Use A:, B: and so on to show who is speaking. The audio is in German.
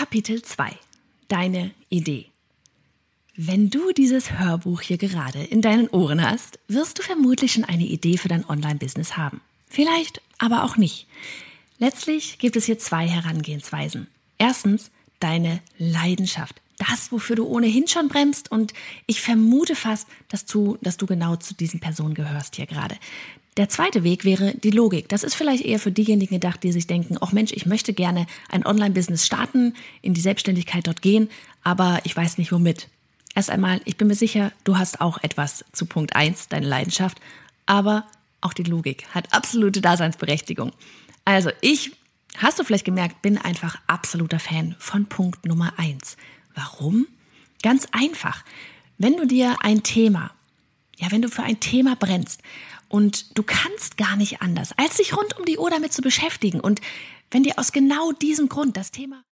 A: Kapitel 2. Deine Idee. Wenn du dieses Hörbuch hier gerade in deinen Ohren hast, wirst du vermutlich schon eine Idee für dein Online-Business haben. Vielleicht aber auch nicht. Letztlich gibt es hier 2 Herangehensweisen. Erstens, deine Leidenschaft. Das, wofür du ohnehin schon bremst, und ich vermute fast, dass du genau zu diesen Personen gehörst hier gerade. Der zweite Weg wäre die Logik. Das ist vielleicht eher für diejenigen gedacht, die sich denken, ach Mensch, ich möchte gerne ein Online-Business starten, in die Selbstständigkeit dort gehen, aber ich weiß nicht womit. Erst einmal, ich bin mir sicher, du hast auch etwas zu Punkt 1, deine Leidenschaft, aber auch die Logik hat absolute Daseinsberechtigung. Also hast du vielleicht gemerkt, bin einfach absoluter Fan von Punkt Nummer 1. Warum? Ganz einfach. Wenn du für ein Thema brennst und du kannst gar nicht anders, als dich rund um die Uhr damit zu beschäftigen, und wenn dir aus genau diesem Grund das Thema